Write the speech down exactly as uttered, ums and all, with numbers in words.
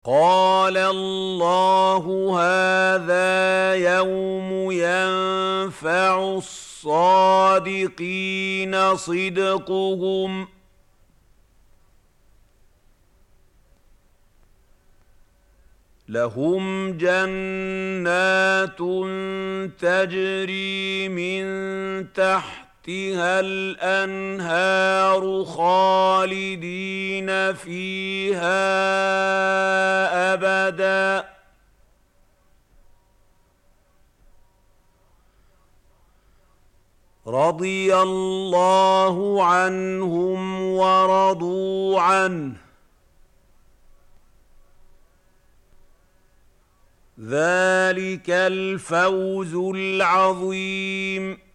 قال الله هذا يوم ينفع الصادقين صدقهم لهم جنات تجري من تحتها الأنهار خالدين فيها أبدا رضي الله عنهم ورضوا عنه ذلك الفوز العظيم